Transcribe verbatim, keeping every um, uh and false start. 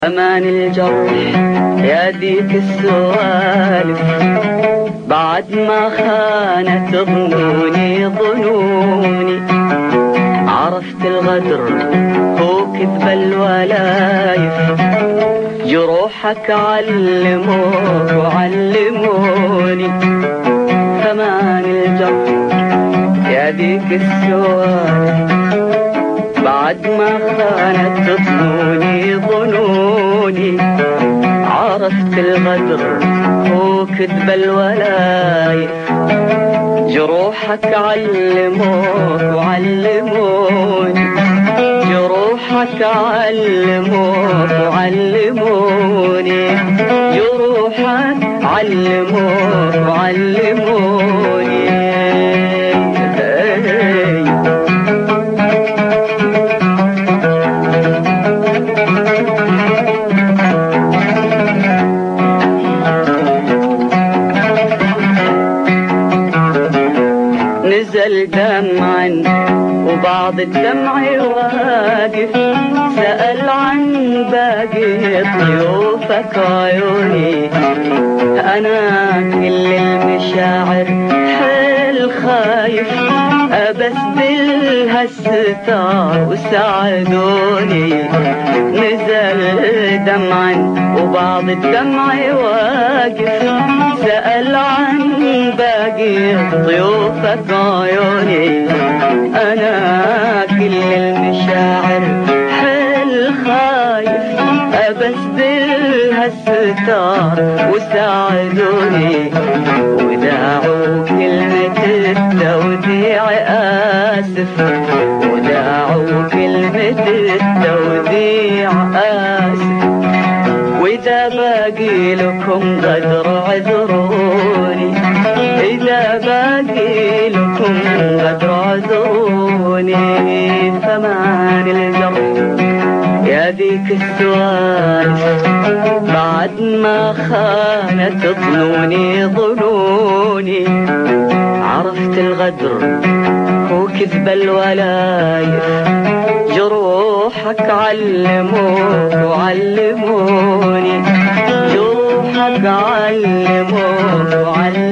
أمان الجرح يا ديك السوالف، بعد ما خانت ظنوني ظنوني، عرفت الغدر هو كذب الولايف، جروحك علموك وعلموني. أمان الجرح يا ديك السوالف، بعد ما خانت ظنوني ظنوني، عرفت الغدر هو كذب الولايف، جروحك علموك وعلموني، جروحك علموك وعلموني، جروحك علموك وعلموني. نزل دمعا وبعض الدمع واقف، سأل عن باقي ضيوفك عيوني، أنا كل المشاعر حيل خايف، أبسبلها الستار وساعدوني. نزل دمعا وبعض الدمع واقف، سأل عن باقي ضيوفك عيوني، أنا كل المشاعر حيل خايف، أبسبلها الستار وساعدوني. وداعوا كلمة التوديع آسف، وداعوا كلمة التوديع آسف، وإذا باقي لكم غدر عذروني، إذا باقي لكم غدر عذروني. فمان الجرح يا ذيك السوالف، بعد ما خانت ظنوني ظنوني، عرفت الغدر هو كذب الولايف، جروحك علموك وعلموني، جروحك علموك وعلموني.